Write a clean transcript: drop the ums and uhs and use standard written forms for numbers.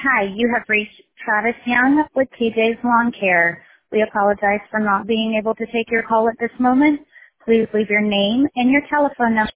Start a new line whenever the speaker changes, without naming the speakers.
Hi, you have reached Travis Young with TJ's Lawn Care. We apologize for not being able to take your call at this moment. Please leave your name and your telephone number.